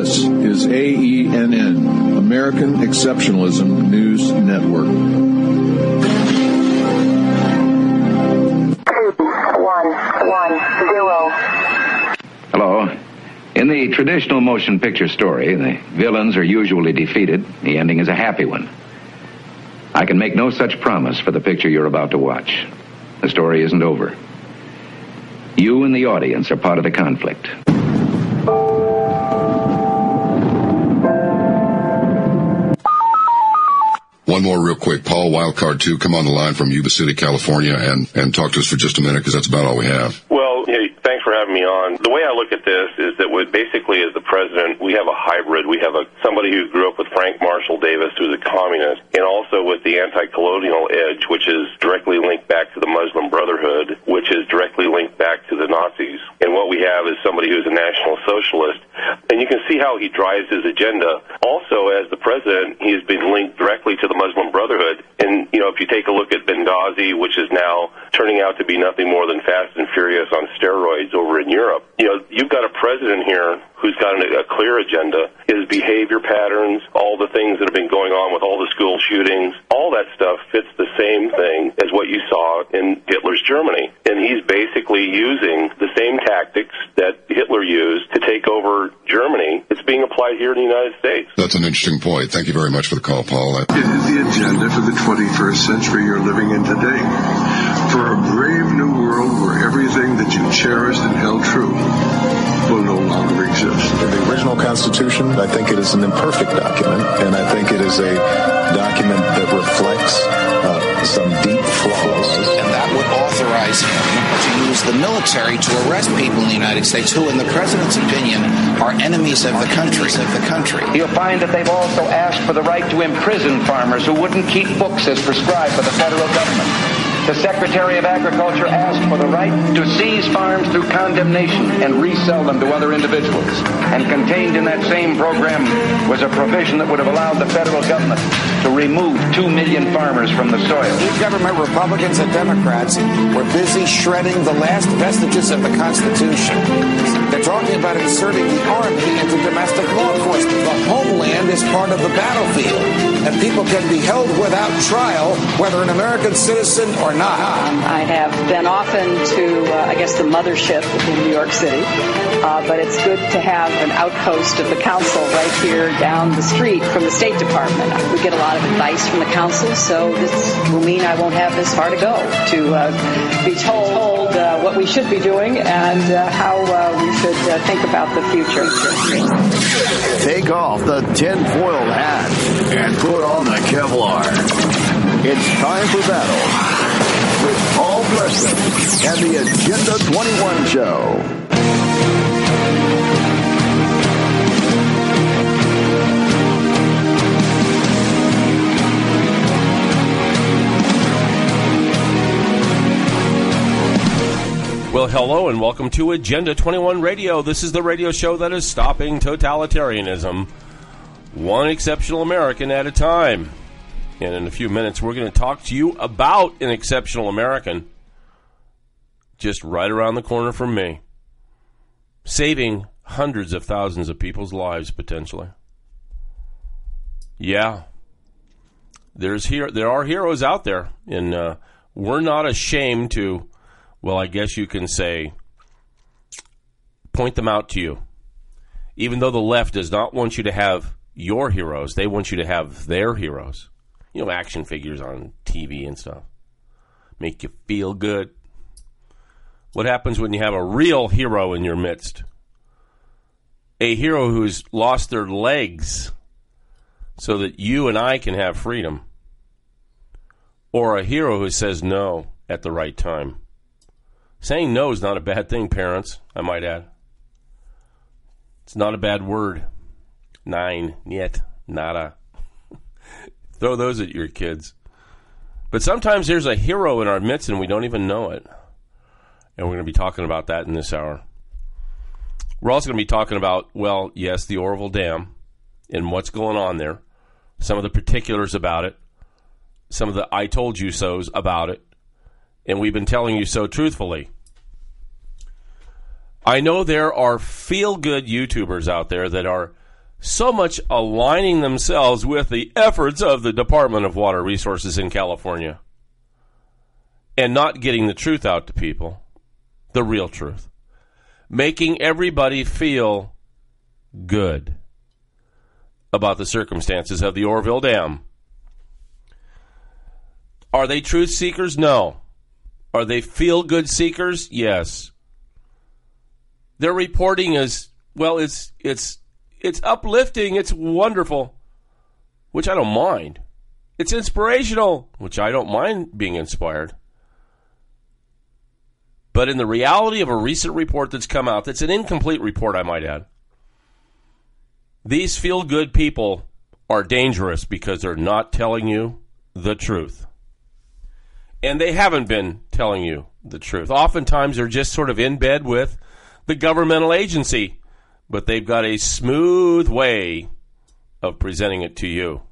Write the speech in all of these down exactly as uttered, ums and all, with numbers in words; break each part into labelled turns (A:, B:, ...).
A: This is A E N N, American Exceptionalism News Network.
B: One, one, zero.
C: Hello. In the traditional motion picture story, the villains are usually defeated. The ending is a happy one. I can make no such promise for the picture you're about to watch. The story isn't over. You and the audience are part of the conflict.
D: One more real quick. Paul, Wildcard two, come on the line from Yuba City, California, and, and talk to us for just a minute, because that's about all we have.
E: Well, hey, thanks for having me on. The way I look at this is that with basically as the president, we have a hybrid. We have a somebody who grew up with Frank Marshall Davis, who's a communist, and also with the anti-colonial edge, which is directly linked back to the Muslim Brotherhood, which is directly linked back to the Nazis. And what we have is somebody who's a National Socialist. And you can see how he drives his agenda. Also, as the president, he has been linked directly to the Muslim Brotherhood. And, you know, if you take a look at Benghazi, which is now turning out to be nothing more than Fast and Furious on steroids over in Europe, you know, you've got a president here who's got a clear agenda. His behavior patterns, all the things that have been going on with all the school shootings, all that stuff fits the same thing as what you saw in Hitler's Germany. And he's basically using the same tactics that Hitler used to take over Germany. It's being applied here in the United States.
D: That's an interesting point. Thank you very much for the call, Paul.
F: It is the agenda for the twenty-first century you're living in today. For a brave new world where everything that you cherished and held true will no longer exist.
G: The original Constitution, I think it is an imperfect document, and I think it is a document that reflects uh, some deep flaws.
H: And that would authorize him to use the military to arrest people in the United States who, in the president's opinion, are enemies of the country. Of the country.
C: You'll find that they've also asked for the right to imprison farmers who wouldn't keep books as prescribed by the federal government. The Secretary of Agriculture asked for the right to seize farms through condemnation and resell them to other individuals. And contained in that same program was a provision that would have allowed the federal government to remove two million farmers from the soil.
H: Government Republicans and Democrats were busy shredding the last vestiges of the Constitution. They're talking about inserting the Army into domestic law enforcement. The homeland is part of the battlefield, and people can be held without trial, whether an American citizen or not.
I: I have been often to, uh, I guess, the mothership in New York City, uh, but it's good to have an outpost of the council right here down the street from the State Department. We get a lot of advice from the council, so this will mean I won't have this far to go to uh, be told uh, what we should be doing and uh, how uh, we should uh, think about the future.
J: Take off the tinfoil hat and put on the Kevlar. It's time for battle with Paul Preston and the Agenda twenty-one Show.
K: Well, hello and welcome to Agenda twenty-one Radio. This is the radio show that is stopping totalitarianism, one exceptional American at a time. And in a few minutes, we're going to talk to you about an exceptional American just right around the corner from me, saving hundreds of thousands of people's lives, potentially. Yeah, there's here there are heroes out there, and uh, we're not ashamed to, well, I guess you can say, point them out to you. Even though the left does not want you to have your heroes, they want you to have their heroes. You know, action figures on T V and stuff. Make you feel good. What happens when you have a real hero in your midst? A hero who's lost their legs so that you and I can have freedom. Or a hero who says no at the right time. Saying no is not a bad thing, parents, I might add. It's not a bad word. Nine, niet, nada. Throw those at your kids. But sometimes there's a hero in our midst and we don't even know it. And we're going to be talking about that in this hour. We're also going to be talking about, well, yes, the Oroville Dam and what's going on there. Some of the particulars about it. Some of the I told you so's about it. And we've been telling you so truthfully. I know there are feel-good YouTubers out there that are so much aligning themselves with the efforts of the Department of Water Resources in California and not getting the truth out to people, the real truth, making everybody feel good about the circumstances of the Oroville Dam. Are they truth seekers? No. Are they feel-good seekers? Yes. Their reporting is, well, it's it's it's uplifting, it's wonderful, which I don't mind. It's inspirational, which I don't mind being inspired. But in the reality of a recent report that's come out, that's an incomplete report, I might add, these feel-good people are dangerous because they're not telling you the truth. And they haven't been telling you the truth. Oftentimes they're just sort of in bed with the governmental agency, but they've got a smooth way of presenting it to you.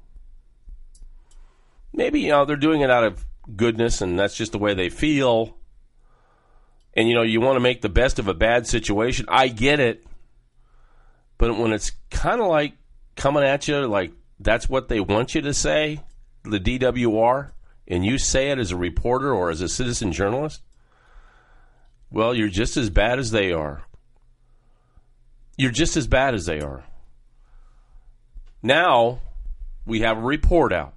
K: Maybe, you know, they're doing it out of goodness and that's just the way they feel. And, you know, you want to make the best of a bad situation. I get it. But when it's kind of like coming at you like that's what they want you to say, the D W R, and you say it as a reporter or as a citizen journalist, well, you're just as bad as they are. You're just as bad as they are. Now, we have a report out.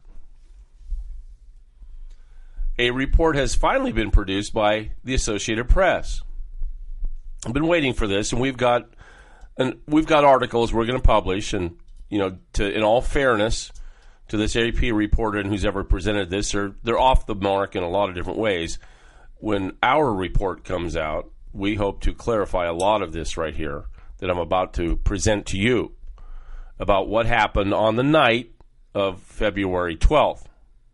K: A report has finally been produced by the Associated Press. I've been waiting for this, and we've got and we've got articles we're going to publish, and you know, to in all fairness to this A P reporter and who's ever presented this, they're, they're off the mark in a lot of different ways. When our report comes out, we hope to clarify a lot of this right here that I'm about to present to you about what happened on the night of February twelfth.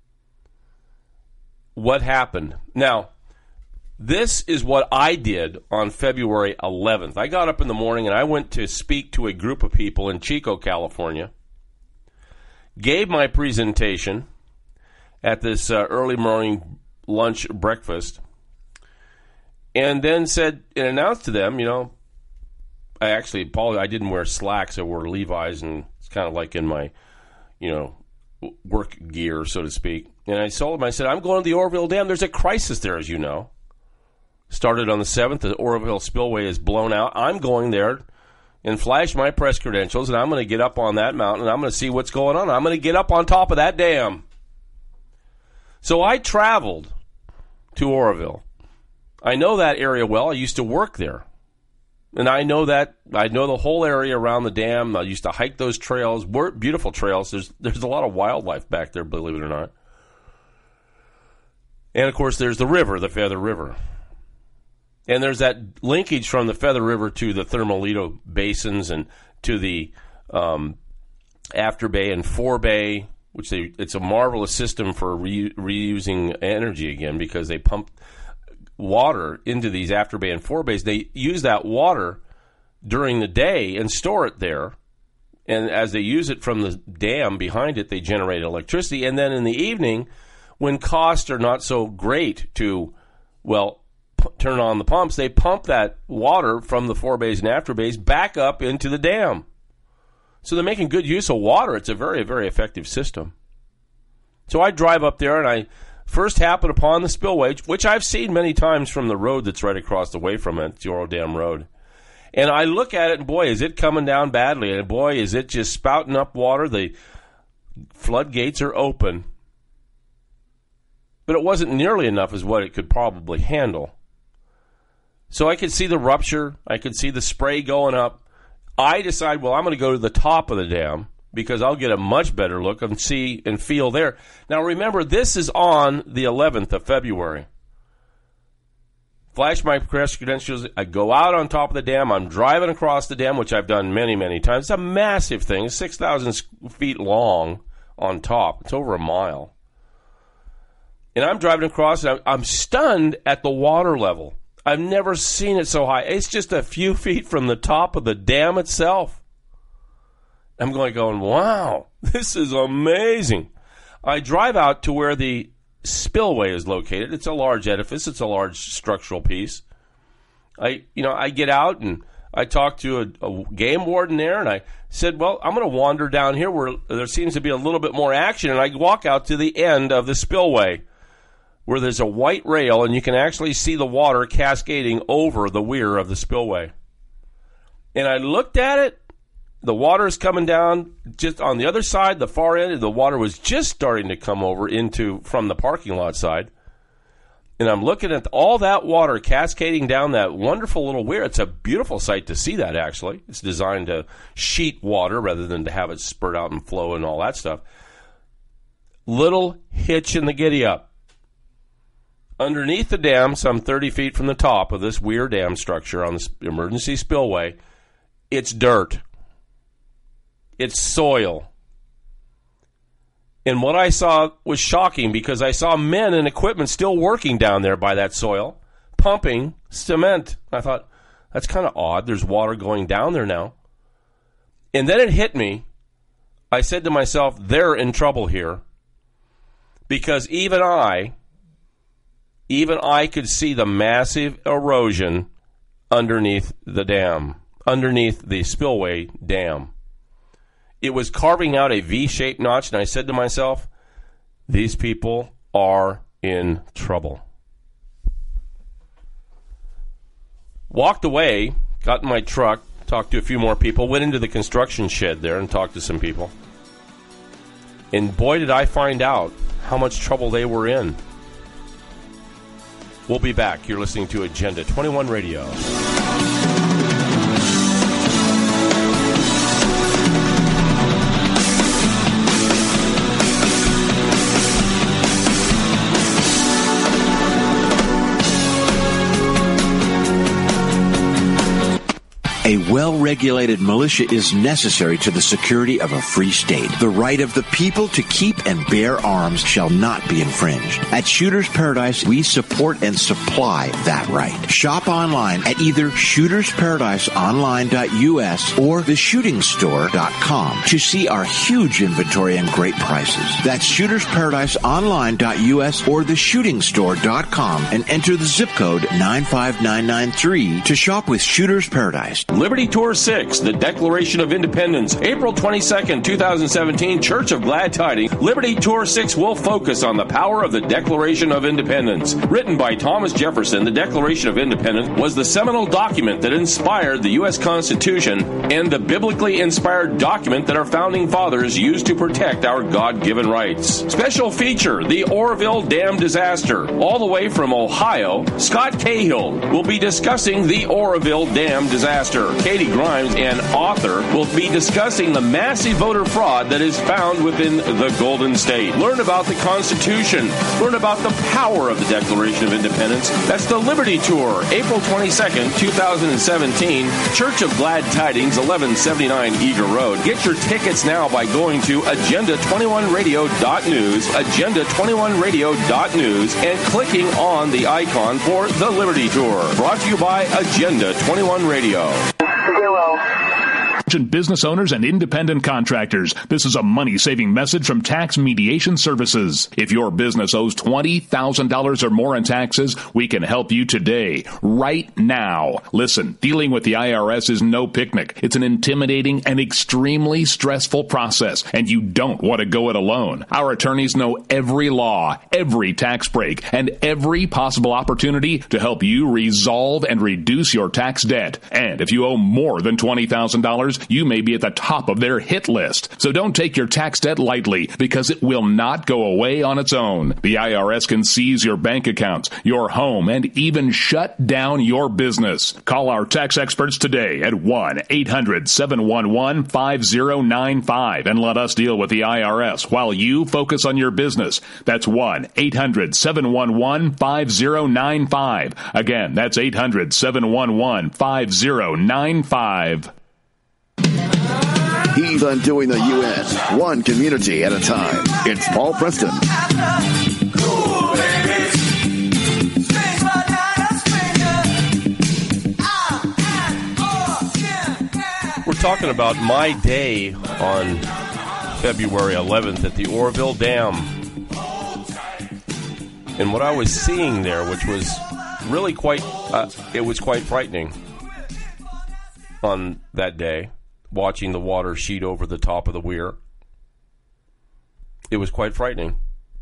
K: What happened? Now, this is what I did on February eleventh. I got up in the morning and I went to speak to a group of people in Chico, California. Gave my presentation at this uh, early morning lunch breakfast, and then said and announced to them, you know, I actually, Paul, I didn't wear slacks. I wore Levi's, and it's kind of like in my, you know, work gear, so to speak. And I told them, I said, I'm going to the Oroville Dam. There's a crisis there, as you know. Started on the seventh. The Oroville spillway is blown out. I'm going there and flash my press credentials, and I'm going to get up on that mountain, and I'm going to see what's going on. I'm going to get up on top of that dam. So I traveled to Oroville. I know that area well. I used to work there. And I know that, I know the whole area around the dam. I used to hike those trails, beautiful trails. There's there's a lot of wildlife back there, believe it or not. And, of course, there's the river, the Feather River. And there's that linkage from the Feather River to the Thermalito basins and to the um, After Bay and Forebay, which they, it's a marvelous system for re, reusing energy again because they pump water into these After Bay and Forebays. They use that water during the day and store it there. And as they use it from the dam behind it, they generate electricity. And then in the evening, when costs are not so great to, well, p- turn on the pumps, they pump that water from the Forebays and After Bays back up into the dam. So they're making good use of water. It's a very, very effective system. So I drive up there and I first happen upon the spillway, which I've seen many times from the road that's right across the way from it, the Oro Dam Road. And I look at it, and boy, is it coming down badly. And boy, is it just spouting up water. The floodgates are open. But it wasn't nearly enough as what it could probably handle. So I could see the rupture. I could see the spray going up. I decide, well, I'm going to go to the top of the dam because I'll get a much better look and see and feel there. Now, remember, this is on the eleventh of February. Flash my press credentials. I go out on top of the dam. I'm driving across the dam, which I've done many, many times. It's a massive thing, six thousand feet long on top. It's over a mile. And I'm driving across, and I'm, I'm stunned at the water level. I've never seen it so high. It's just a few feet from the top of the dam itself. I'm going, going, wow, this is amazing. I drive out to where the spillway is located. It's a large edifice. It's a large structural piece. I, you know, I get out and I talked to a, a game warden there, and I said, well, I'm going to wander down here where there seems to be a little bit more action, and I walk out to the end of the spillway where there's a white rail, and you can actually see the water cascading over the weir of the spillway. And I looked at it. The water is coming down just on the other side, the far end. The water was just starting to come over into from the parking lot side. And I'm looking at all that water cascading down that wonderful little weir. It's a beautiful sight to see that, actually. It's designed to sheet water rather than to have it spurt out and flow and all that stuff. Little hitch in the giddy-up. Underneath the dam, some thirty feet from the top of this weir dam structure on the emergency spillway, it's dirt. It's soil. And what I saw was shocking because I saw men and equipment still working down there by that soil, pumping cement. I thought, that's kind of odd. There's water going down there now. And then it hit me. I said to myself, they're in trouble here. Because even I, even I could see the massive erosion underneath the dam, underneath the spillway dam. It was carving out a V-shaped notch, and I said to myself, these people are in trouble. Walked away, got in my truck, talked to a few more people, went into the construction shed there and talked to some people. And boy, did I find out how much trouble they were in. We'll be back. You're listening to Agenda twenty-one Radio.
L: A well-regulated militia is necessary to the security of a free state. The right of the people to keep and bear arms shall not be infringed. At Shooter's Paradise, we support and supply that right. Shop online at either shooters paradise online dot u s or the shooting store dot com to see our huge inventory and great prices. That's shooters paradise online dot u s or the shooting store dot com and enter the zip code nine five nine nine three to shop with Shooter's Paradise.
K: Liberty Tour six, the Declaration of Independence, April twenty-second, twenty seventeen, Church of Glad Tidings. Liberty Tour six will focus on the power of the Declaration of Independence. Written by Thomas Jefferson, the Declaration of Independence was the seminal document that inspired the U S Constitution and the biblically inspired document that our founding fathers used to protect our God-given rights. Special feature, the Oroville Dam disaster. All the way from Ohio, Scott Cahill will be discussing the Oroville Dam disaster. Katie Grimes, an author, will be discussing the massive voter fraud that is found within the Golden State. Learn about the Constitution. Learn about the power of the Declaration of Independence. That's the Liberty Tour, April twenty-second, twenty seventeen, Church of Glad Tidings, eleven seventy-nine Eager Road. Get your tickets now by going to agenda twenty-one radio dot news, agenda twenty-one radio dot news, and clicking on the icon for the Liberty Tour. Brought to you by Agenda twenty-one Radio.
B: Zero.
M: Business owners and independent contractors. This is a money-saving message from Tax Mediation Services. If your business owes twenty thousand dollars or more in taxes, we can help you today, right now. Listen, dealing with the I R S is no picnic. It's an intimidating and extremely stressful process, and you don't want to go it alone. Our attorneys know every law, every tax break, and every possible opportunity to help you resolve and reduce your tax debt. And if you owe more than twenty thousand dollars, you may be at the top of their hit list. So don't take your tax debt lightly, because it will not go away on its own. The I R S can seize your bank accounts, your home, and even shut down your business. Call our tax experts today at one eight hundred seven one one five zero nine five and let us deal with the I R S while you focus on your business. That's one eight hundred seven one one five zero nine five. Again, that's eight hundred seven one one five zero nine five.
J: He's undoing the U S, one community at a time. It's Paul Preston.
K: We're talking about my day on February eleventh at the Oroville Dam. And what I was seeing there, which was really quite, uh, it was quite frightening. on that day, watching the water sheet over the top of the weir. It was quite frightening.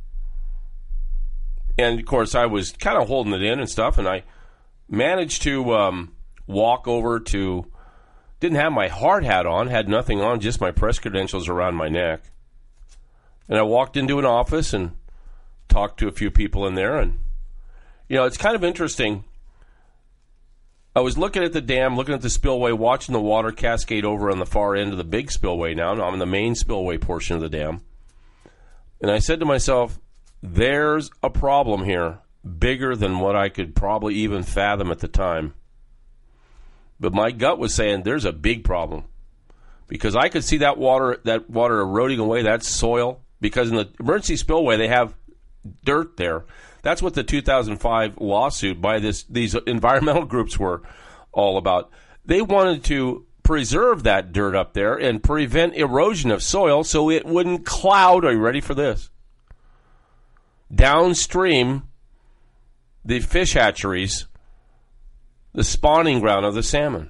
K: And, of course, I was kind of holding it in and stuff, and I managed to um, walk over to, didn't have my hard hat on, had nothing on, just my press credentials around my neck. And I walked into an office and talked to a few people in there, and, you know, it's kind of interesting. I was looking at the dam, looking at the spillway, watching the water cascade over on the far end of the big spillway now. Now I'm in the main spillway portion of the dam. And I said to myself, there's a problem here, bigger than what I could probably even fathom at the time. But my gut was saying there's a big problem. Because I could see that water that water eroding away, that soil. Because in the emergency spillway, they have dirt there. That's what the two thousand five lawsuit by this these environmental groups were all about. They wanted to preserve that dirt up there and prevent erosion of soil so it wouldn't cloud. Are you ready for this? Downstream, the fish hatcheries, the spawning ground of the salmon.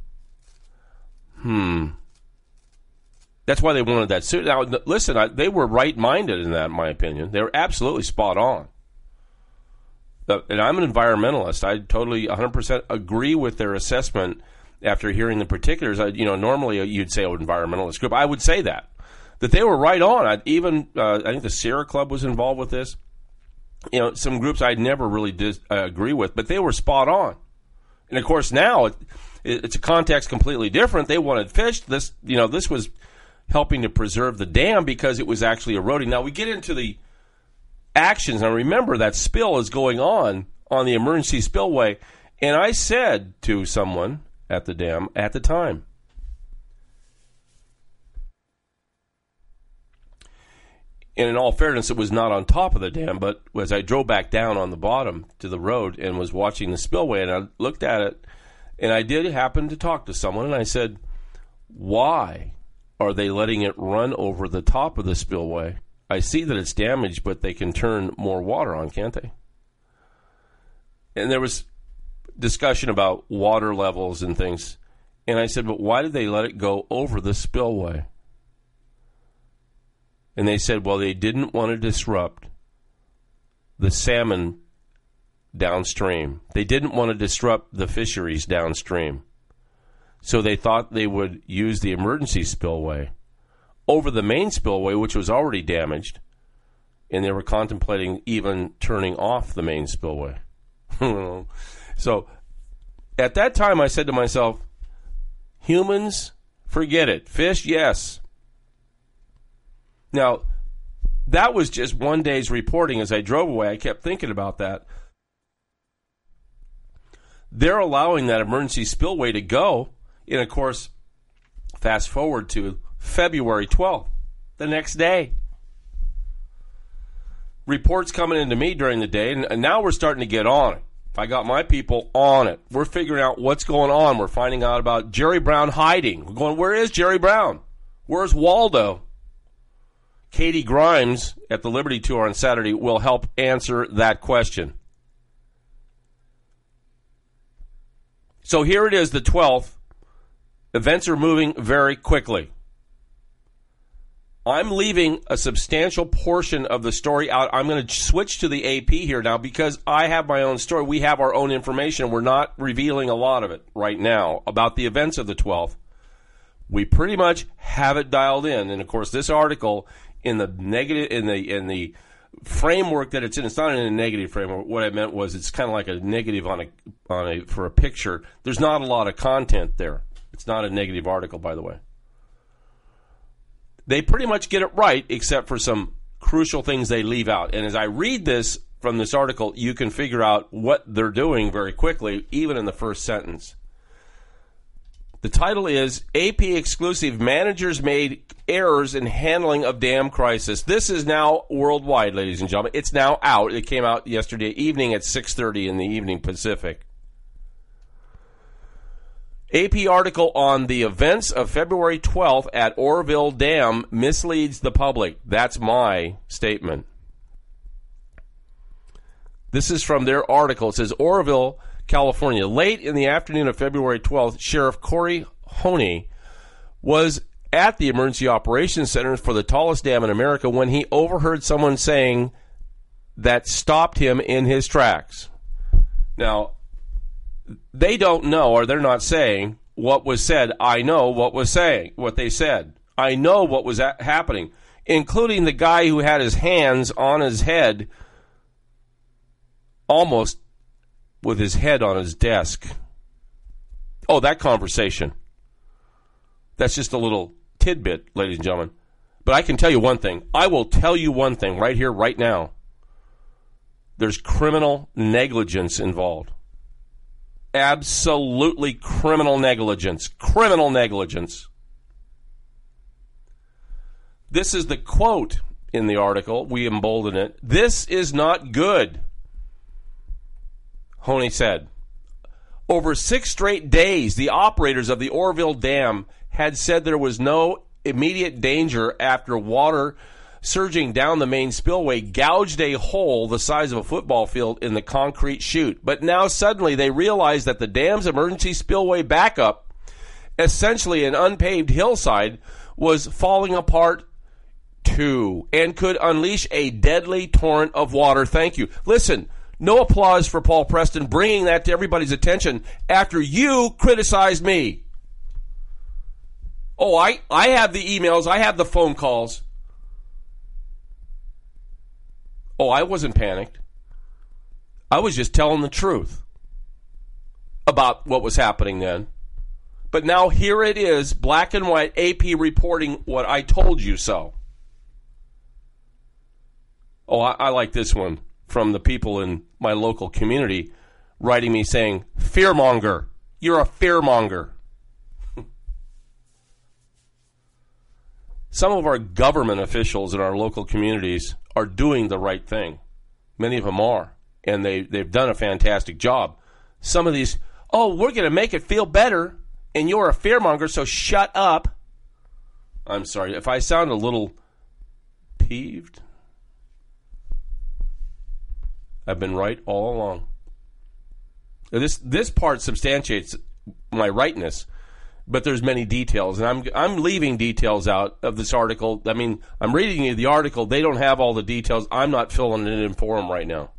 K: Hmm. That's why they wanted that suit. Now, listen, I, they were right-minded in that, in my opinion. They were absolutely spot on. Uh, and I'm an environmentalist. I totally one hundred percent agree with their assessment after hearing the particulars. I, you know, normally you'd say, oh, environmentalist group. I would say that. That they were right on. I, even, uh, I think the Sierra Club was involved with this. You know, some groups I never really did uh, agree with, but they were spot on. And, of course, now it, it, it's a context completely different. They wanted fish. This, you know, this was helping to preserve the dam because it was actually eroding. Now, we get into the actions. Now, remember, that spill is going on on the emergency spillway. And I said to someone at the dam at the time, and in all fairness, it was not on top of the dam, but as I drove back down on the bottom to the road and was watching the spillway, and I looked at it, and I did happen to talk to someone, and I said, why are they letting it run over the top of the spillway? I see that it's damaged, but they can turn more water on, can't they? And there was discussion about water levels and things, and I said, but why did they let it go over the spillway? And they said, well, they didn't want to disrupt the salmon downstream. They didn't want to disrupt the fisheries downstream. So they thought they would use the emergency spillway over the main spillway, which was already damaged, and they were contemplating even turning off the main spillway. So at that time, I said to myself, humans, forget it. Fish, yes. Now, that was just one day's reporting. As I drove away, I kept thinking about that. They're allowing that emergency spillway to go. And, of course, fast forward to February twelfth, the next day. Reports coming into me during the day, and now we're starting to get on it. I got my people on it. We're figuring out what's going on. We're finding out about Jerry Brown hiding. We're going, where is Jerry Brown? Where's Waldo? Katie Grimes at the Liberty Tour on Saturday will help answer that question. So here it is, the twelfth. Events are moving very quickly. I'm leaving a substantial portion of the story out. I'm going to switch to the A P here now because I have my own story. We have our own information. We're not revealing a lot of it right now about the events of the twelfth. We pretty much have it dialed in. And, of course, this article in the negative in the in the framework that it's in, it's not in a negative framework. What I meant was it's kind of like a negative on a on a for a picture. There's not a lot of content there. It's not a negative article, by the way. They pretty much get it right, except for some crucial things they leave out. And as I read this from this article, you can figure out what they're doing very quickly, even in the first sentence. The title is A P Exclusive, Managers Made Errors in Handling of Dam Crisis. This is now worldwide, ladies and gentlemen. It's now out. It came out yesterday evening at six thirty in the evening Pacific. A P article on the events of February twelfth at Oroville Dam misleads the public. That's my statement. This is from their article. It says, Oroville, California. Late in the afternoon of February twelfth, Sheriff Corey Honey was at the Emergency Operations Center for the tallest dam in America when he overheard someone saying that stopped him in his tracks. Now, they don't know, or they're not saying what was said. I know what was saying, what they said. I know what was a- happening, including the guy who had his hands on his head, almost with his head on his desk. Oh, that conversation. That's just a little tidbit, ladies and gentlemen. But I can tell you one thing. I will tell you one thing right here, right now. There's criminal negligence involved. Absolutely criminal negligence. Criminal negligence. This is the quote in the article. We embolden it. This is not good, Honey said. Over six straight days, the operators of the Oroville Dam had said there was no immediate danger after water surging down the main spillway gouged a hole the size of a football field in the concrete chute. But now suddenly they realized that the dam's emergency spillway backup, essentially an unpaved hillside, was falling apart too and could unleash a deadly torrent of water. Thank you. Listen, no applause for Paul Preston bringing that to everybody's attention after you criticized me. Oh, I, I have the emails. I have the phone calls. Oh, I wasn't panicked. I was just telling the truth about what was happening then. But now here it is, black and white, A P reporting what I told you so. Oh, I, I like this one from the people in my local community writing me saying, fearmonger. You're a fearmonger. Some of our government officials in our local communities are doing the right thing. Many of them are, and they, they've done a fantastic job. Some of these, oh, we're going to make it feel better, and you're a fearmonger, so shut up. I'm sorry, if I sound a little peeved, I've been right all along. This this part substantiates my rightness, but there's many details, and I'm I'm leaving details out of this article. I mean, I'm reading you the article. They don't have all the details. I'm not filling it in for them right now.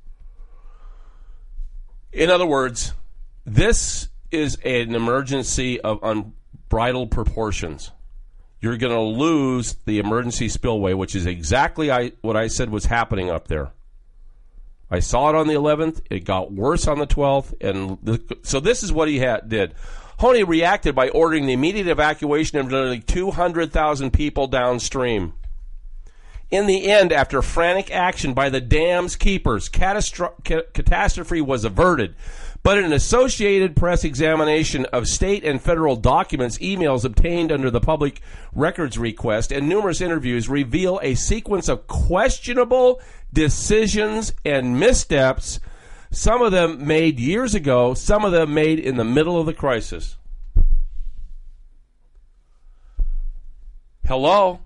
K: In other words, this is an emergency of unbridled proportions. You're going to lose the emergency spillway, which is exactly I, what I said was happening up there. I saw it on the eleventh. It got worse on the twelfth. And the, so this is what he had, did. Honey reacted by ordering the immediate evacuation of nearly two hundred thousand people downstream. In the end, after frantic action by the dam's keepers, catastro- ca- catastrophe was averted. But an Associated Press examination of state and federal documents, emails obtained under the public records request, and numerous interviews reveal a sequence of questionable decisions and missteps, some of them made years ago, some of them made in the middle of the crisis. Hello?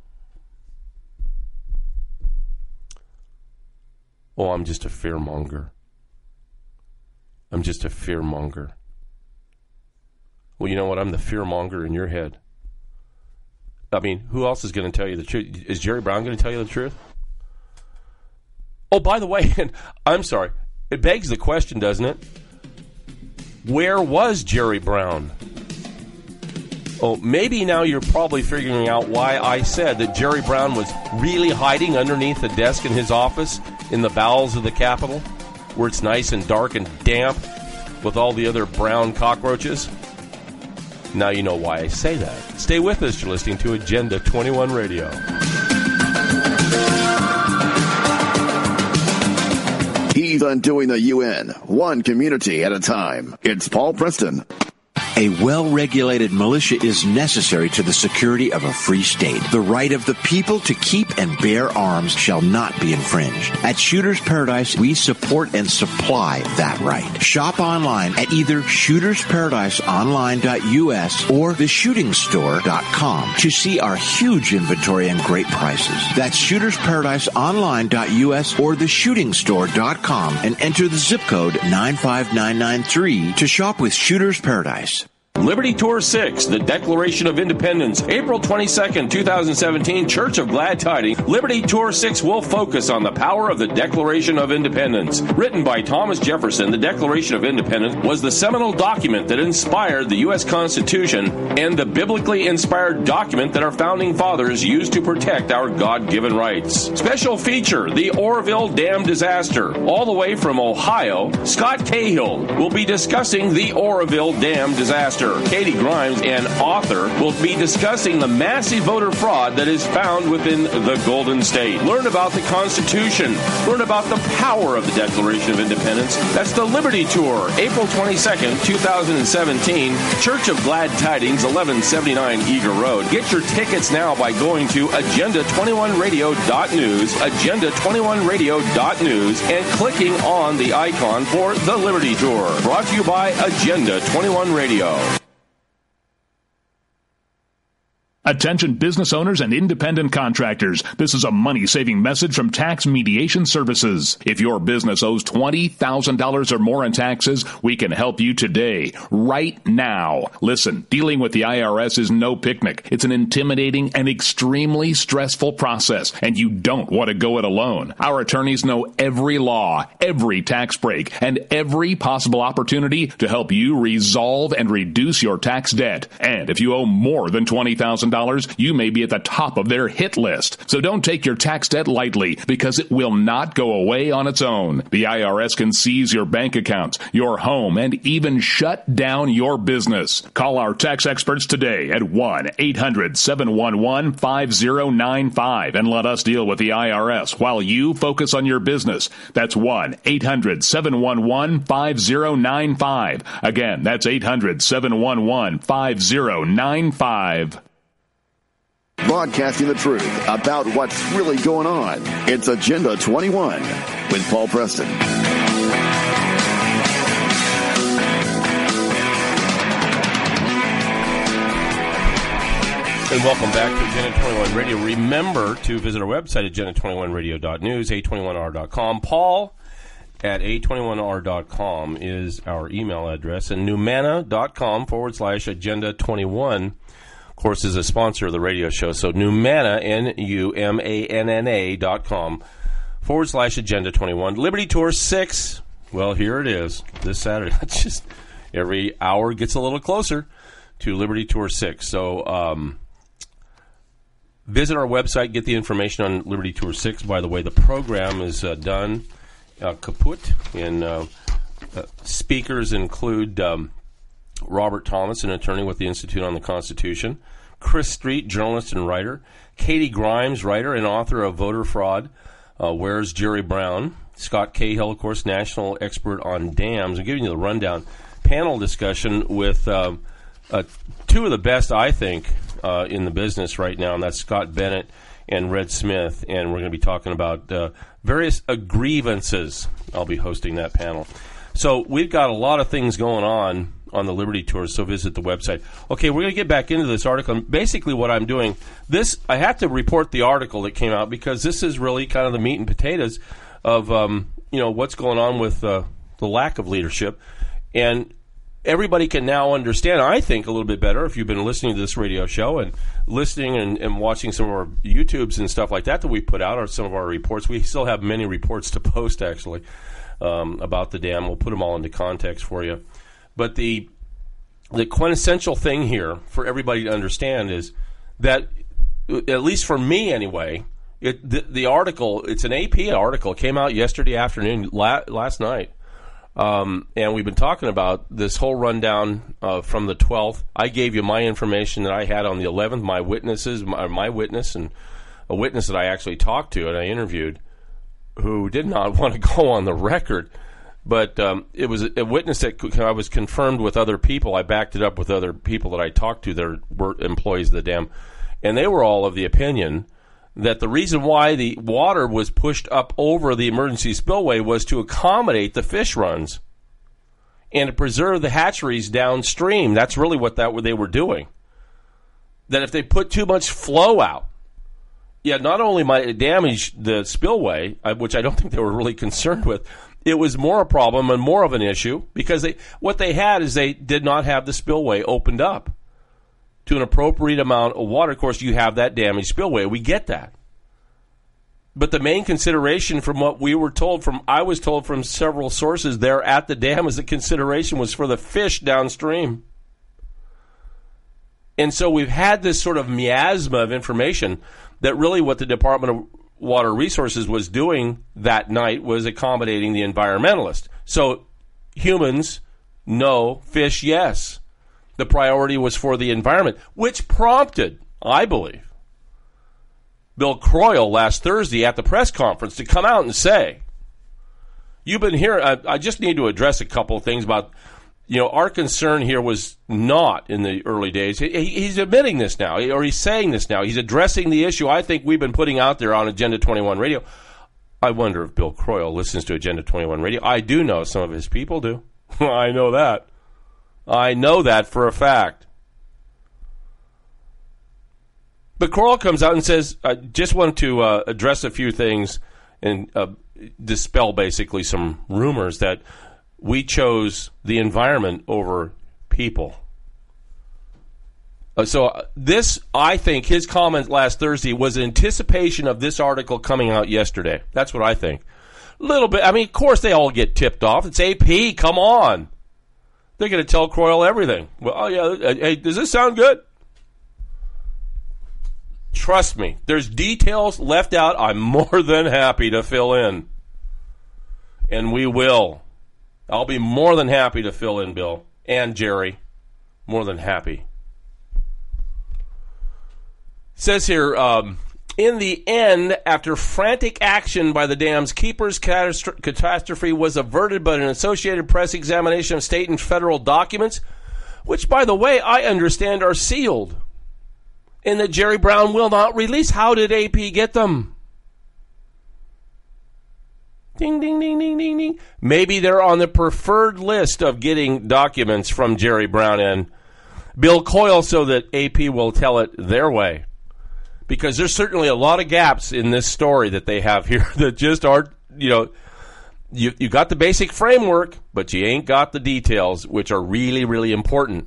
K: Oh, I'm just a fearmonger. I'm just a fearmonger. Well, you know what? I'm the fearmonger in your head. I mean, who else is going to tell you the truth? Is Jerry Brown going to tell you the truth? Oh, by the way, and I'm sorry, it begs the question, doesn't it? Where was Jerry Brown? Oh, maybe now you're probably figuring out why I said that Jerry Brown was really hiding underneath the desk in his office in the bowels of the Capitol, where it's nice and dark and damp with all the other brown cockroaches. Now you know why I say that. Stay with us. You're listening to Agenda twenty-one Radio.
J: He's undoing the U N, one community at a time. It's Paul Preston.
L: A well-regulated militia is necessary to the security of a free state. The right of the people to keep and bear arms shall not be infringed. At Shooters Paradise, we support and supply that right. Shop online at either shooters paradise online dot u s or the shooting store dot com to see our huge inventory and great prices. That's shooters paradise online dot u s or the shooting store dot com and enter the zip code nine five nine nine three to shop with Shooters Paradise.
K: Liberty Tour six, the Declaration of Independence, April twenty-second, twenty seventeen, Church of Glad Tidings. Liberty Tour six will focus on the power of the Declaration of Independence. Written by Thomas Jefferson, the Declaration of Independence was the seminal document that inspired the U S Constitution and the biblically inspired document that our founding fathers used to protect our God-given rights. Special feature, the Oroville Dam disaster. All the way from Ohio, Scott Cahill will be discussing the Oroville Dam disaster. Katie Grimes, an author, will be discussing the massive voter fraud that is found within the Golden State. Learn about the Constitution. Learn about the power of the Declaration of Independence. That's the Liberty Tour, April twenty-second, twenty seventeen, Church of Glad Tidings, eleven seventy-nine Eager Road. Get your tickets now by going to agenda twenty-one radio dot news, agenda twenty-one radio dot news, and clicking on the icon for the Liberty Tour. Brought to you by Agenda twenty-one Radio.
M: Attention business owners and independent contractors. This is a money-saving message from Tax Mediation Services. If your business owes twenty thousand dollars or more in taxes, we can help you today, right now. Listen, dealing with the I R S is no picnic. It's an intimidating and extremely stressful process, and you don't want to go it alone. Our attorneys know every law, every tax break, and every possible opportunity to help you resolve and reduce your tax debt. And if you owe more than twenty thousand dollars, you may be at the top of their hit list. So don't take your tax debt lightly, because it will not go away on its own. The I R S can seize your bank accounts, your home, and even shut down your business. Call our tax experts today at one eight hundred seven one one five zero nine five and let us deal with the I R S while you focus on your business. That's one eight hundred seven one one five zero nine five. Again, that's eight hundred seven one one five zero nine five.
J: Broadcasting the truth about what's really going on. It's Agenda twenty-one with Paul Preston.
K: And welcome back to Agenda twenty-one Radio. Remember to visit our website, agenda twenty-one radio dot news, a twenty-one r dot com. Paul at a twenty-one r dot com is our email address, and numana.com forward slash agenda 21. Of course, is a sponsor of the radio show. So Numana, N U M A N N A dot com forward slash agenda 21. Liberty Tour six. Well, here it is this Saturday. It's just every hour gets a little closer to Liberty Tour six. So um, visit our website, get the information on Liberty Tour six. By the way, the program is uh, done, uh, kaput, and uh, uh, speakers include Um, Robert Thomas, an attorney with the Institute on the Constitution, Chris Street, journalist and writer, Katie Grimes, writer and author of Voter Fraud, uh, Where's Jerry Brown, Scott Cahill, of course, national expert on dams. I'm giving you the rundown. Panel discussion with uh, uh, two of the best, I think, uh, in the business right now, and that's Scott Bennett and Red Smith, and we're going to be talking about uh, various uh, grievances. I'll be hosting that panel. So we've got a lot of things going on on the Liberty Tour, so visit the website. Okay, we're going to get back into this article. Basically what I'm doing, this, I have to report the article that came out because this is really kind of the meat and potatoes of, um, you know, what's going on with uh, the lack of leadership. And everybody can now understand, I think, a little bit better if you've been listening to this radio show and listening and, and watching some of our YouTubes and stuff like that that we put out, or some of our reports. We still have many reports to post, actually, um, about the dam. We'll put them all into context for you. But the the quintessential thing here for everybody to understand is that, at least for me anyway, it, the, the article, it's an A P article. It came out yesterday afternoon, la, last night. Um, and we've been talking about this whole rundown uh, from the twelfth. I gave you my information that I had on the eleventh, my witnesses, my, my witness, and a witness that I actually talked to and I interviewed who did not want to go on the record. But um, it was a witness that I was confirmed with other people. I backed it up with other people that I talked to that were employees of the dam. And they were all of the opinion that the reason why the water was pushed up over the emergency spillway was to accommodate the fish runs and to preserve the hatcheries downstream. That's really what that they were doing. That if they put too much flow out, yeah, not only might it damage the spillway, which I don't think they were really concerned with, it was more a problem and more of an issue because they, what they had is they did not have the spillway opened up to an appropriate amount of water. Of course, you have that damaged spillway. We get that. But the main consideration from what we were told from, I was told from several sources there at the dam, is the consideration was for the fish downstream. And so we've had this sort of miasma of information that really what the Department of Water Resources was doing that night was accommodating the environmentalists. So humans, no. Fish, yes. The priority was for the environment, which prompted, I believe, Bill Croyle last Thursday at the press conference to come out and say, you've been here, I, I just need to address a couple of things about, you know, our concern here was not in the early days. He, he's admitting this now, or he's saying this now. He's addressing the issue I think we've been putting out there on Agenda twenty-one Radio. I wonder if Bill Croyle listens to Agenda twenty-one Radio. I do know some of his people do. I know that. I know that for a fact. But Croyle comes out and says, I just want to uh, address a few things and uh, dispel basically some rumors that we chose the environment over people. Uh, so uh, this, I think, his comment last Thursday was anticipation of this article coming out yesterday. That's what I think. A little bit. I mean, of course they all get tipped off. It's A P. Come on. They're going to tell Croyle everything. Well, oh, yeah. Hey, does this sound good? Trust me. There's details left out I'm more than happy to fill in. And we will. I'll be more than happy to fill in, Bill. And Jerry. More than happy. It says here, um, in the end, after frantic action by the dam's keepers, catast- catastrophe was averted by an Associated Press examination of state and federal documents, which, by the way, I understand are sealed, and that Jerry Brown will not release. How did A P get them? Ding, ding, ding, ding, ding, ding. Maybe they're on the preferred list of getting documents from Jerry Brown and Bill Coyle so that A P will tell it their way. Because there's certainly a lot of gaps in this story that they have here that just aren't, you know, you, you got the basic framework, but you ain't got the details, which are really, really important.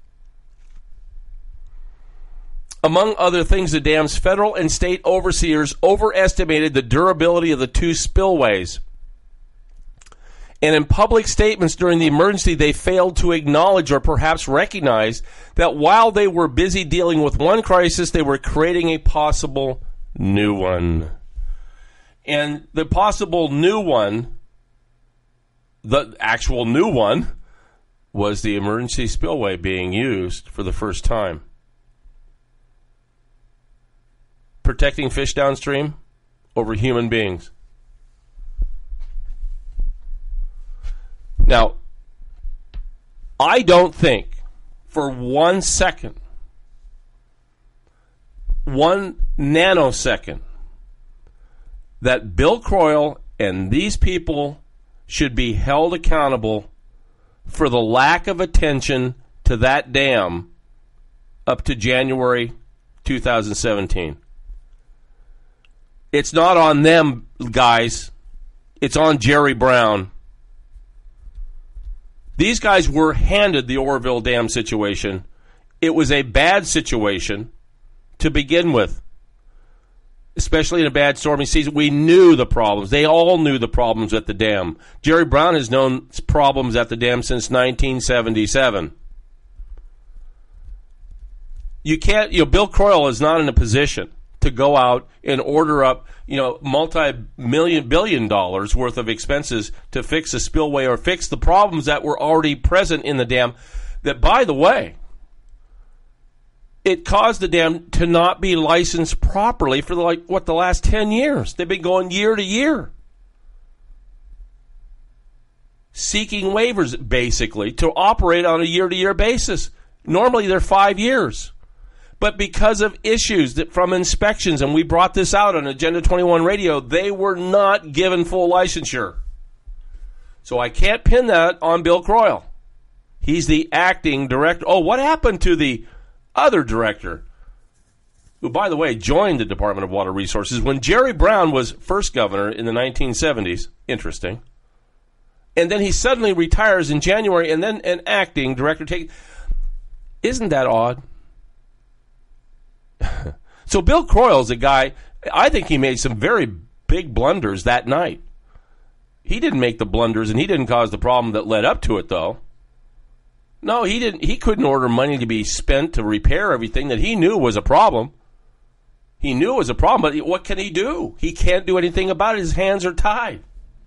K: Among other things, the dam's federal and state overseers overestimated the durability of the two spillways. And in public statements during the emergency, they failed to acknowledge or perhaps recognize that while they were busy dealing with one crisis, they were creating a possible new one. And the possible new one, the actual new one, was the emergency spillway being used for the first time. Protecting fish downstream over human beings. Now, I don't think for one second, one nanosecond, that Bill Croyle and these people should be held accountable for the lack of attention to that dam up to January two thousand seventeen. It's not on them, guys. It's on Jerry Brown. These guys were handed the Oroville Dam situation. It was a bad situation to begin with, especially in a bad stormy season. We knew the problems. They all knew the problems at the dam. Jerry Brown has known problems at the dam since nineteen seventy-seven. You can't, you know, Bill Croyle is not in a position to go out and order up, you know, multi-million, billion dollars worth of expenses to fix a spillway or fix the problems that were already present in the dam that, by the way, it caused the dam to not be licensed properly for, the, like, what, the last ten years. They've been going year to year, seeking waivers, basically, to operate on a year-to-year basis. Normally, they're five years. But because of issues that from inspections, and we brought this out on Agenda twenty-one Radio, they were not given full licensure. So I can't pin that on Bill Croyle. He's the acting director. Oh, what happened to the other director, who, by the way, joined the Department of Water Resources when Jerry Brown was first governor in the nineteen seventies? Interesting. And then he suddenly retires in January, and then an acting director take. Isn't that odd? So Bill Croyle's a guy, I think he made some very big blunders that night. He didn't make the blunders, and he didn't cause the problem that led up to it, though. No, he didn't. He couldn't order money to be spent to repair everything that he knew was a problem. He knew it was a problem, but what can he do? He can't do anything about it. His hands are tied.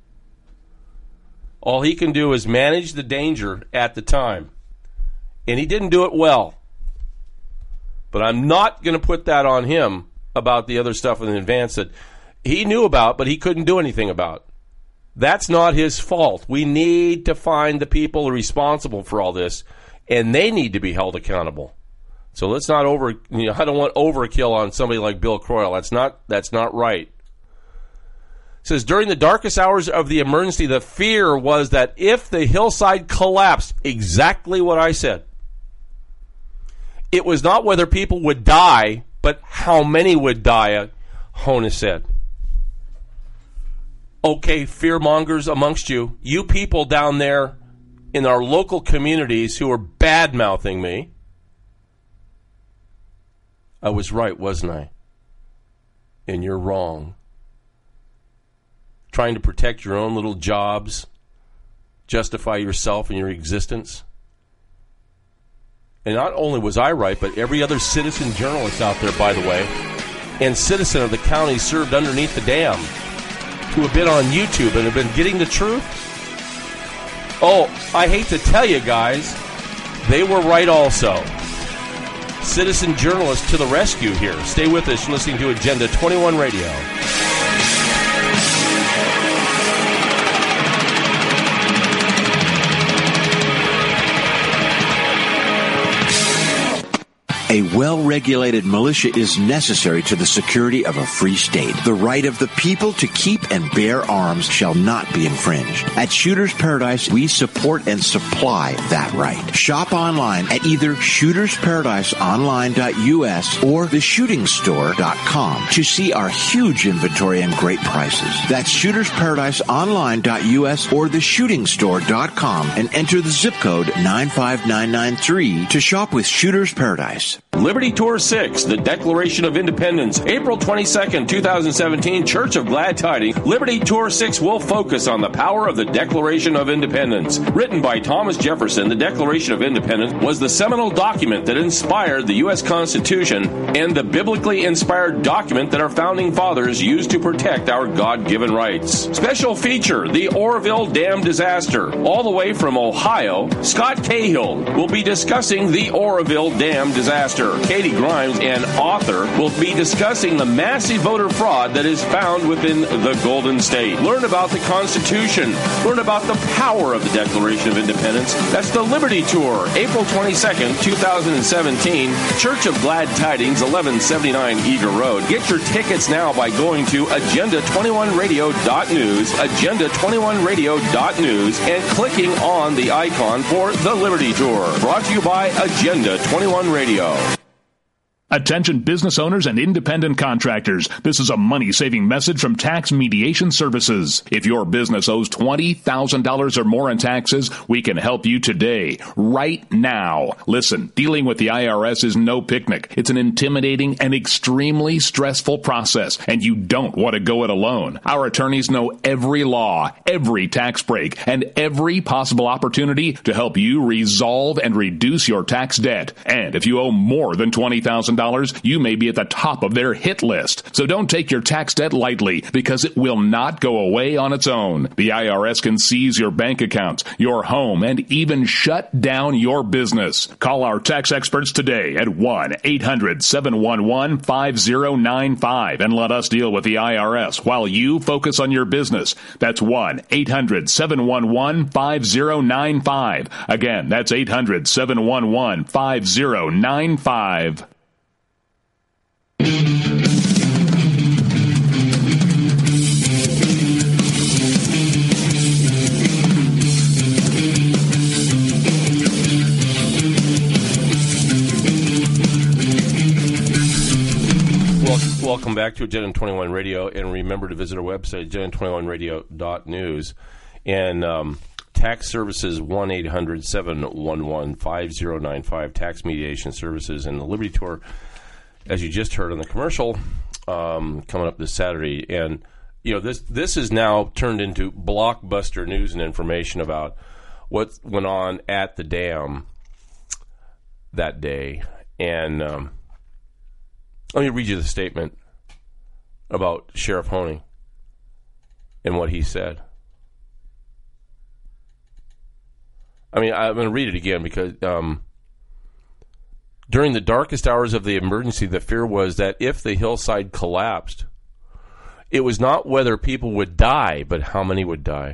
K: All he can do is manage the danger at the time. And he didn't do it well. But I'm not going to put that on him about the other stuff in advance that he knew about, but he couldn't do anything about. That's not his fault. We need to find the people responsible for all this, and they need to be held accountable. So let's not over. You know, I don't want overkill on somebody like Bill Croyle. That's not. That's not right. It says during the darkest hours of the emergency, the fear was that if the hillside collapsed, exactly what I said. It was not whether people would die, but how many would die. Hona said. Okay, fearmongers amongst you, you people down there in our local communities who are bad-mouthing me, I was right, wasn't I? And you're wrong. Trying to protect your own little jobs, justify yourself and your existence. And not only was I right, but every other citizen journalist out there, by the way, and citizen of the county served underneath the dam, who have been on YouTube and have been getting the truth. Oh, I hate to tell you guys, they were right also. Citizen journalists to the rescue here. Stay with us. You're listening to Agenda twenty-one Radio.
L: A well-regulated militia is necessary to the security of a free state. The right of the people to keep and bear arms shall not be infringed. At Shooters Paradise, we support and supply that right. Shop online at either shooters paradise online dot U S or the shooting store dot com to see our huge inventory and great prices. That's shooters paradise online dot U S or the shooting store dot com and enter the zip code nine five nine nine three to shop with Shooters Paradise.
K: Liberty Tour six, the Declaration of Independence, April twenty-second, twenty seventeen, Church of Glad Tidings. Liberty Tour six will focus on the power of the Declaration of Independence. Written by Thomas Jefferson, the Declaration of Independence was the seminal document that inspired the U S Constitution and the biblically inspired document that our founding fathers used to protect our God-given rights. Special feature, the Oroville Dam disaster. All the way from Ohio, Scott Cahill will be discussing the Oroville Dam disaster. Katie Grimes, an author, will be discussing the massive voter fraud that is found within the Golden State. Learn about the Constitution. Learn about the power of the Declaration of Independence. That's the Liberty Tour, April twenty-second, twenty seventeen, Church of Glad Tidings, eleven seventy-nine Eager Road. Get your tickets now by going to agenda twenty-one radio dot news, agenda twenty-one radio dot news, and clicking on the icon for the Liberty Tour. Brought to you by Agenda twenty-one Radio.
M: Attention business owners and independent contractors. This is a money-saving message from Tax Mediation Services. If your business owes twenty thousand dollars or more in taxes, we can help you today, right now. Listen, dealing with the I R S is no picnic. It's an intimidating and extremely stressful process, and you don't want to go it alone. Our attorneys know every law, every tax break, and every possible opportunity to help you resolve and reduce your tax debt. And if you owe more than twenty thousand dollars, you may be at the top of their hit list. So don't take your tax debt lightly, because it will not go away on its own. The I R S can seize your bank accounts, your home, and even shut down your business. Call our tax experts today at one eight hundred seven one one five zero nine five and let us deal with the I R S while you focus on your business. That's one eight hundred seven one one five zero nine five. Again, that's eight hundred seven one one five zero nine five.
K: Welcome back to Agenda twenty-one Radio, and remember to visit our website, agenda twenty-one radio dot news. And um, Tax Services, one eight hundred seven one one five zero nine five, Tax Mediation Services, and the Liberty Tour, as you just heard on the commercial, um, coming up this Saturday. And, you know, this this is now turned into blockbuster news and information about what went on at the dam that day. And um, let me read you the statement about Sheriff Honey and what he said. I mean, I'm going to read it again because um, during the darkest hours of the emergency, the fear was that if the hillside collapsed, it was not whether people would die, but how many would die.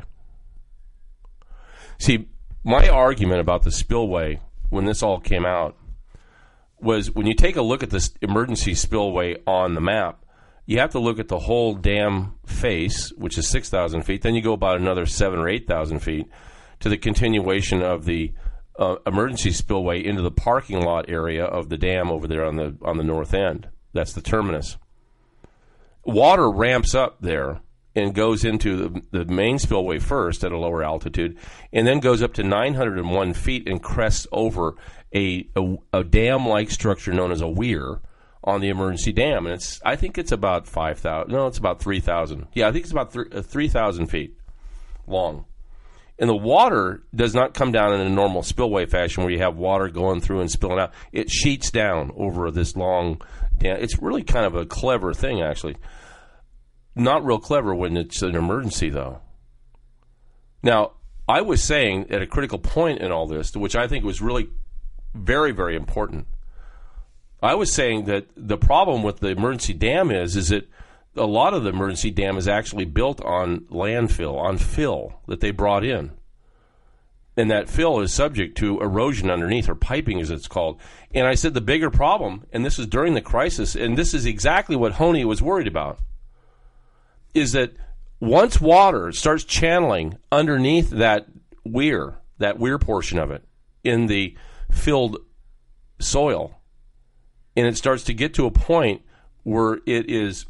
K: See, my argument about the spillway when this all came out was when you take a look at this emergency spillway on the map, you have to look at the whole dam face, which is six thousand feet. Then you go about another seven or eight thousand feet to the continuation of the uh, emergency spillway into the parking lot area of the dam over there on the on the north end. That's the terminus. Water ramps up there and goes into the, the main spillway first at a lower altitude, and then goes up to nine hundred one feet and crests over a, a, a dam-like structure known as a weir on the emergency dam. And it's I think it's about five thousand. No, it's about three thousand. Yeah, I think it's about th- uh, three thousand feet long. And the water does not come down in a normal spillway fashion where you have water going through and spilling out. It sheets down over this long dam. It's really kind of a clever thing, actually. Not real clever when it's an emergency, though. Now, I was saying at a critical point in all this, which I think was really very, very important, I was saying that the problem with the emergency dam is, is that a lot of the emergency dam is actually built on landfill, on fill that they brought in. And that fill is subject to erosion underneath, or piping as it's called. And I said the bigger problem, and this is during the crisis, and this is exactly what Honey was worried about, is that once water starts channeling underneath that weir, that weir portion of it, in the filled soil, and it starts to get to a point where it is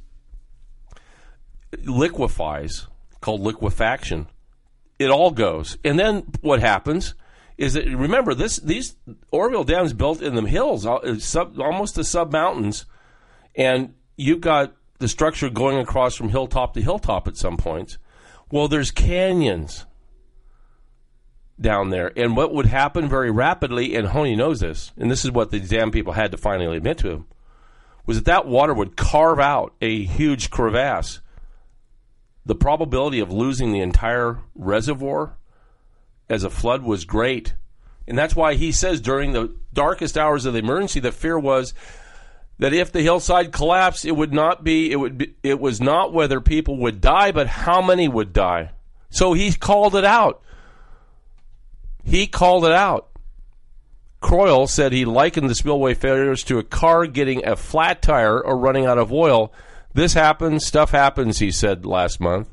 K: liquefies, called liquefaction, it all goes. And then what happens is that, remember, this these Oroville Dam's built in the hills, sub, almost the sub-mountains, and you've got the structure going across from hilltop to hilltop at some points. Well, there's canyons down there. And what would happen very rapidly, and Honey knows this, and this is what the dam people had to finally admit to him, was that that water would carve out a huge crevasse. The probability of losing the entire reservoir as a flood was great. And that's why he says during the darkest hours of the emergency, the fear was that if the hillside collapsed, it would not be, it would be, it was not whether people would die, but how many would die. So he called it out. He called it out. Croyle said he likened the spillway failures to a car getting a flat tire or running out of oil. This happens, stuff happens, he said last month.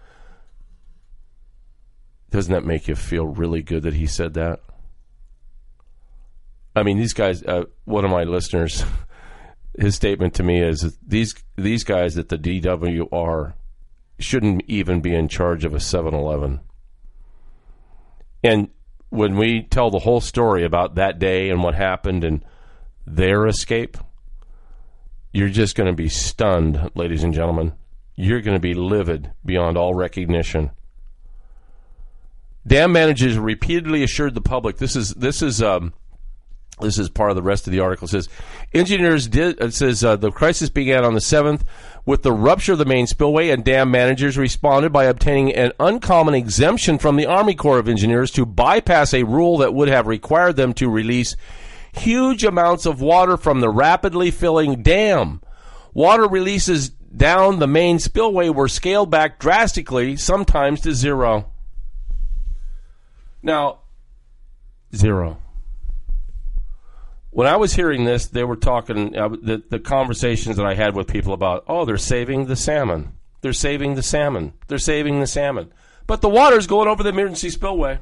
K: Doesn't that make you feel really good that he said that? I mean, these guys, uh, one of my listeners, his statement to me is these these guys at the D W R shouldn't even be in charge of a seven eleven. And when we tell the whole story about that day and what happened and their escape, you're just going to be stunned, ladies and gentlemen. You're going to be livid beyond all recognition. Dam managers repeatedly assured the public, this is this is um, this is part of the rest of the article. It says engineers did. It says uh, the crisis began on the seventh with the rupture of the main spillway, and dam managers responded by obtaining an uncommon exemption from the Army Corps of Engineers to bypass a rule that would have required them to release huge amounts of water from the rapidly filling dam. Water releases down the main spillway were scaled back drastically, sometimes to zero. Now, zero. When I was hearing this, they were talking, uh, the, the conversations that I had with people about, oh, they're saving the salmon. They're saving the salmon. They're saving the salmon. But the water's going over the emergency spillway.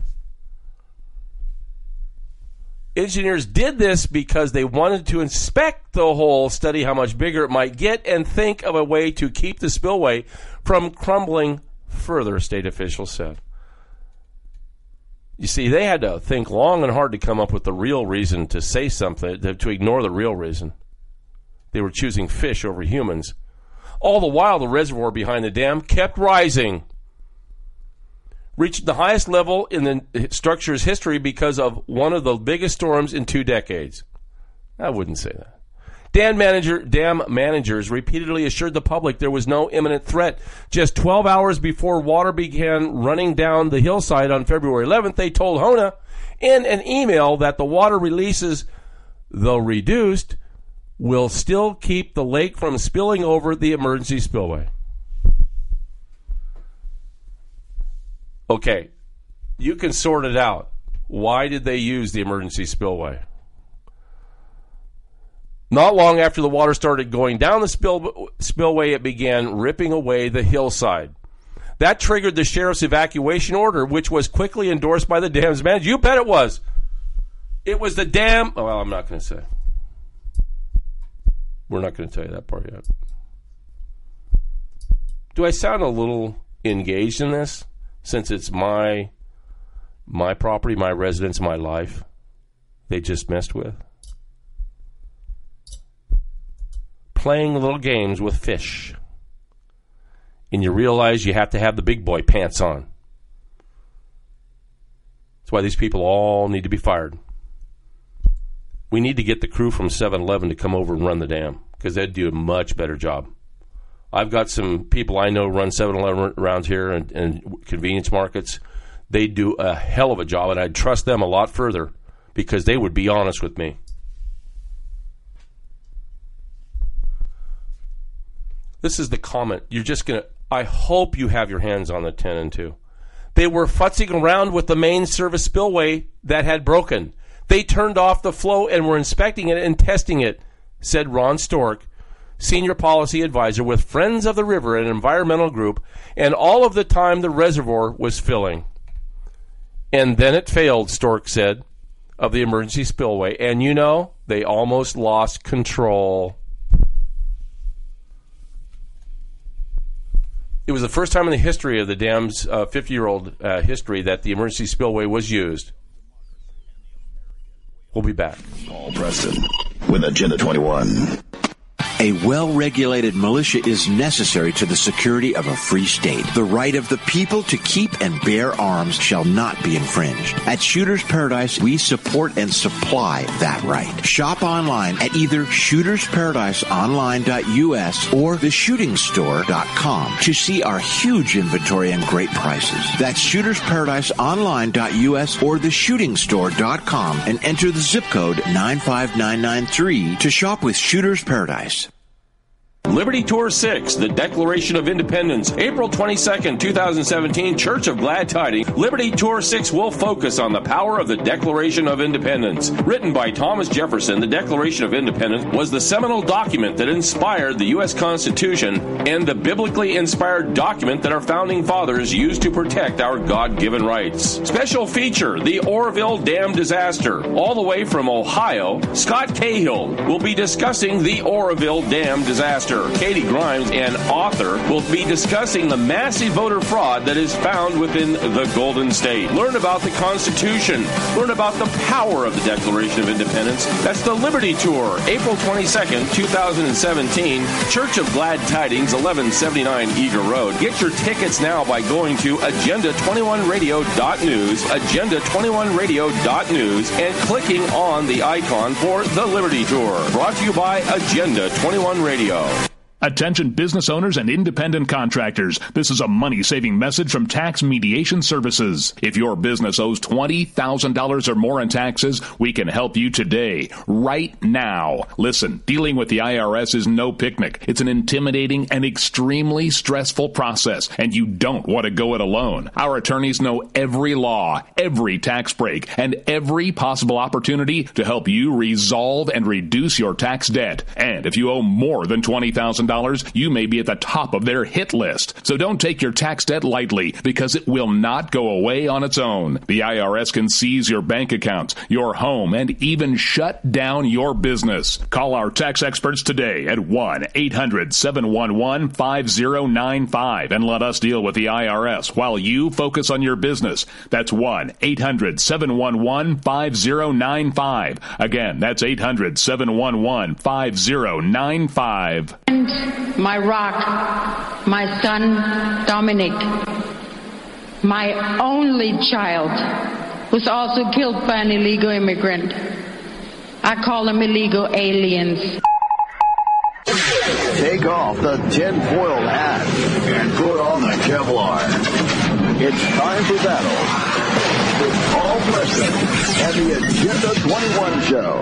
K: Engineers did this because they wanted to inspect the hole, study how much bigger it might get, and think of a way to keep the spillway from crumbling further, state officials said. You see, they had to think long and hard to come up with the real reason to say something, to, to ignore the real reason. They were choosing fish over humans. All the while, the reservoir behind the dam kept rising, reaching the highest level in the structure's history because of one of the biggest storms in two decades. I wouldn't say that. Dam, manager, dam managers repeatedly assured the public there was no imminent threat. Just twelve hours before water began running down the hillside on February eleventh, they told Hona in an email that the water releases, though reduced, will still keep the lake from spilling over the emergency spillway. Okay, you can sort it out. Why did they use the emergency spillway? Not long after the water started going down the spill, spillway, it began ripping away the hillside. That triggered the sheriff's evacuation order, which was quickly endorsed by the dam's manager. You bet it was. It was the dam. Oh, well, I'm not going to say. We're not going to tell you that part yet. Do I sound a little engaged in this, since it's my my property, my residence, my life they just messed with? Playing little games with fish. And you realize you have to have the big boy pants on. That's why these people all need to be fired. We need to get the crew from seven eleven to come over and run the dam, because they'd do a much better job. I've got some people I know run seven eleven around here and, and convenience markets. They do a hell of a job, and I'd trust them a lot further because they would be honest with me. This is the comment. You're just going to, I hope you have your hands on the ten and two. They were futzing around with the main service spillway that had broken. They turned off the flow and were inspecting it and testing it, said Ron Stork, senior policy advisor with Friends of the River, an environmental group, and all of the time the reservoir was filling. And then it failed, Stork said, of the emergency spillway. And you know, they almost lost control. It was the first time in the history of the dam's uh, fifty-year-old uh, history that the emergency spillway was used. We'll be back.
J: Paul Preston with Agenda twenty-one.
L: A well-regulated militia is necessary to the security of a free state. The right of the people to keep and bear arms shall not be infringed. At Shooter's Paradise, we support and supply that right. Shop online at either shooters paradise online dot u s or the shooting store dot com to see our huge inventory and great prices. That's shooters paradise online dot u s or the shooting store dot com and enter the zip code nine five nine nine three to shop with Shooter's Paradise.
K: Liberty Tour six, the Declaration of Independence, April twenty-second, twenty seventeen, Church of Glad Tidings. Liberty Tour six will focus on the power of the Declaration of Independence. Written by Thomas Jefferson, the Declaration of Independence was the seminal document that inspired the U S Constitution and the biblically inspired document that our founding fathers used to protect our God-given rights. Special feature, the Oroville Dam disaster. All the way from Ohio, Scott Cahill will be discussing the Oroville Dam disaster. Katie Grimes, an author, will be discussing the massive voter fraud that is found within the Golden State. Learn about the Constitution. Learn about the power of the Declaration of Independence. That's the Liberty Tour, April twenty-second, twenty seventeen, Church of Glad Tidings, eleven seventy-nine Eager Road. Get your tickets now by going to agenda twenty-one radio dot news, agenda twenty-one radio dot news, and clicking on the icon for the Liberty Tour. Brought to you by Agenda twenty-one Radio.
M: Attention business owners and independent contractors. This is a money-saving message from Tax Mediation Services. If your business owes twenty thousand dollars or more in taxes, we can help you today, right now. Listen, dealing with the I R S is no picnic. It's an intimidating and extremely stressful process, and you don't want to go it alone. Our attorneys know every law, every tax break, and every possible opportunity to help you resolve and reduce your tax debt. And if you owe more than twenty thousand dollars, dollars, you may be at the top of their hit list. So don't take your tax debt lightly, because it will not go away on its own. The I R S can seize your bank accounts, your home, and even shut down your business. Call our tax experts today at one eight hundred seven one one five zero nine five and let us deal with the I R S while you focus on your business. That's one eight hundred seven one one five zero nine five. Again, that's eight hundred seven one one five zero nine five.
N: And my rock, my son Dominic, my only child, was also killed by an illegal immigrant. I call them illegal aliens.
J: Take off the tinfoil hat and put on the Kevlar. It's time for battle with Paul Preston and the Agenda twenty-one Show.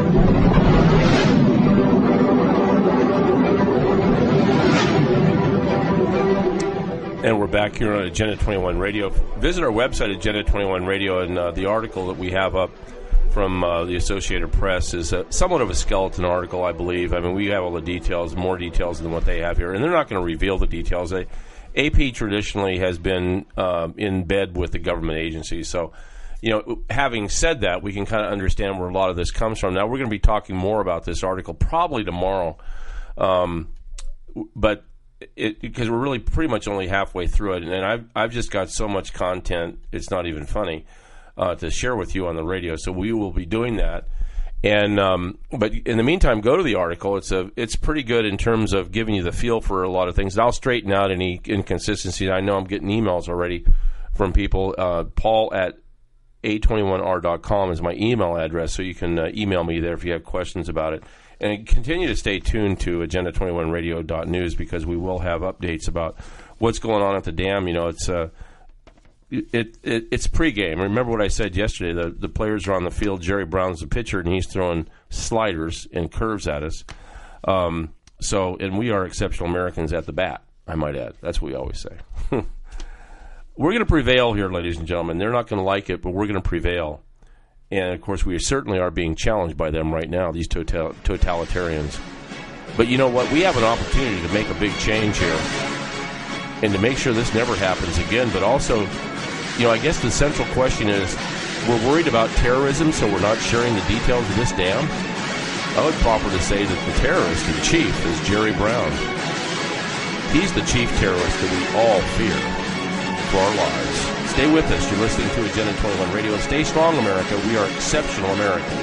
K: And we're back here on Agenda twenty-one Radio. Visit our website, Agenda twenty-one Radio, and uh, the article that we have up from uh, the Associated Press is a, somewhat of a skeleton article, I believe. I mean, we have all the details, more details than what they have here, and they're not going to reveal the details. They, A P traditionally has been uh, in bed with the government agencies. So, you know, having said that, we can kind of understand where a lot of this comes from. Now, we're going to be talking more about this article probably tomorrow, um, but it, because we're really pretty much only halfway through it, and I've I've just got so much content, it's not even funny. Uh, to share with you on the radio, so we will be doing that. And um, but in the meantime, go to the article. It's a it's pretty good in terms of giving you the feel for a lot of things. And I'll straighten out any inconsistencies. I know I'm getting emails already from people. Uh, Paul at A twenty-one R dot com is my email address, so you can uh, email me there if you have questions about it. And continue to stay tuned to agenda twenty-one radio dot news, because we will have updates about what's going on at the dam. You know, it's uh, It, it it's pregame. Remember what I said yesterday. The the players are on the field. Jerry Brown's the pitcher, and he's throwing sliders and curves at us. Um, so, and we are exceptional Americans at the bat, I might add. That's what we always say. We're going to prevail here, ladies and gentlemen. They're not going to like it, but we're going to prevail. And, of course, we certainly are being challenged by them right now, these total, totalitarians. But you know what? We have an opportunity to make a big change here and to make sure this never happens again, but also, you know, I guess the central question is, we're worried about terrorism, so we're not sharing the details of this dam? I would proper to say that the terrorist in chief is Jerry Brown. He's the chief terrorist that we all fear for our lives. Stay with us. You're listening to Agenda twenty-one Radio. And stay strong, America. We are exceptional Americans.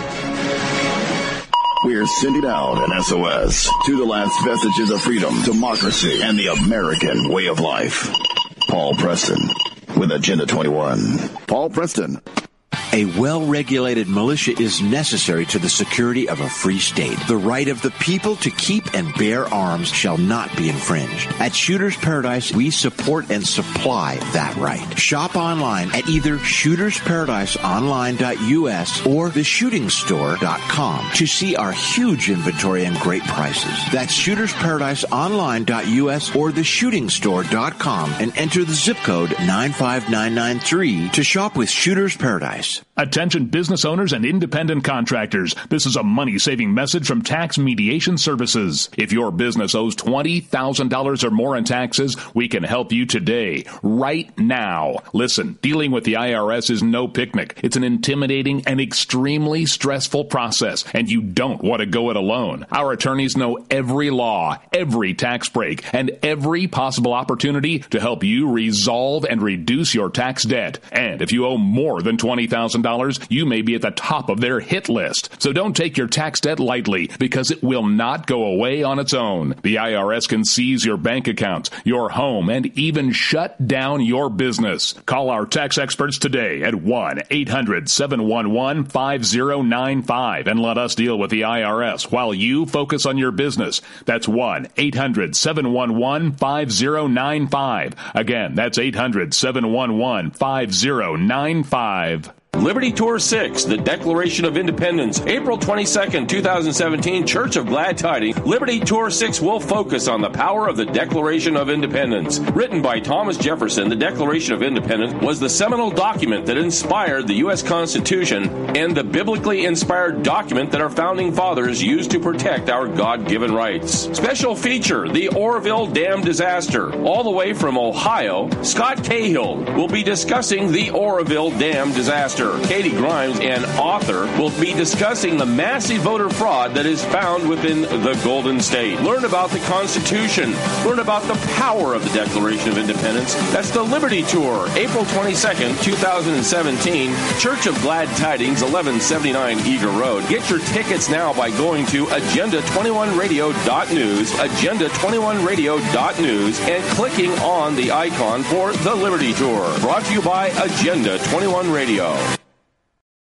J: We're sending out an S O S to the last vestiges of freedom, democracy, and the American way of life. Paul Preston with Agenda twenty-one. Paul Preston.
L: A well-regulated militia is necessary to the security of a free state. The right of the people to keep and bear arms shall not be infringed. At Shooter's Paradise, we support and supply that right. Shop online at either shooters paradise online dot U S or the shooting store dot com to see our huge inventory and great prices. That's shooters paradise online dot U S or the shooting store dot com and enter the zip code nine five nine nine three to shop with Shooter's Paradise.
M: Attention business owners and independent contractors. This is a money-saving message from Tax Mediation Services. If your business owes twenty thousand dollars or more in taxes, we can help you today, right now. Listen, dealing with the I R S is no picnic. It's an intimidating and extremely stressful process, and you don't want to go it alone. Our attorneys know every law, every tax break, and every possible opportunity to help you resolve and reduce your tax debt. And if you owe more than twenty thousand dollars, you may be at the top of their hit list. So don't take your tax debt lightly, because it will not go away on its own. The I R S can seize your bank accounts, your home, and even shut down your business. Call our tax experts today at one eight hundred seven one one five zero nine five and let us deal with the I R S while you focus on your business. That's one eight hundred seven one one five zero nine five. Again, that's eight hundred seven one one five zero nine five.
K: Liberty Tour six, the Declaration of Independence, April twenty-second, twenty seventeen, Church of Glad Tidings. Liberty Tour six will focus on the power of the Declaration of Independence. Written by Thomas Jefferson, the Declaration of Independence was the seminal document that inspired the U S Constitution and the biblically inspired document that our founding fathers used to protect our God-given rights. Special feature, the Oroville Dam disaster. All the way from Ohio, Scott Cahill will be discussing the Oroville Dam disaster. Katie Grimes, an author, will be discussing the massive voter fraud that is found within the Golden State. Learn about the Constitution. Learn about the power of the Declaration of Independence. That's the Liberty Tour, April twenty-second, twenty seventeen, Church of Glad Tidings, eleven seventy-nine Eager Road. Get your tickets now by going to agenda twenty-one radio dot news, agenda twenty-one radio dot news, and clicking on the icon for the Liberty Tour. Brought to you by Agenda twenty-one Radio.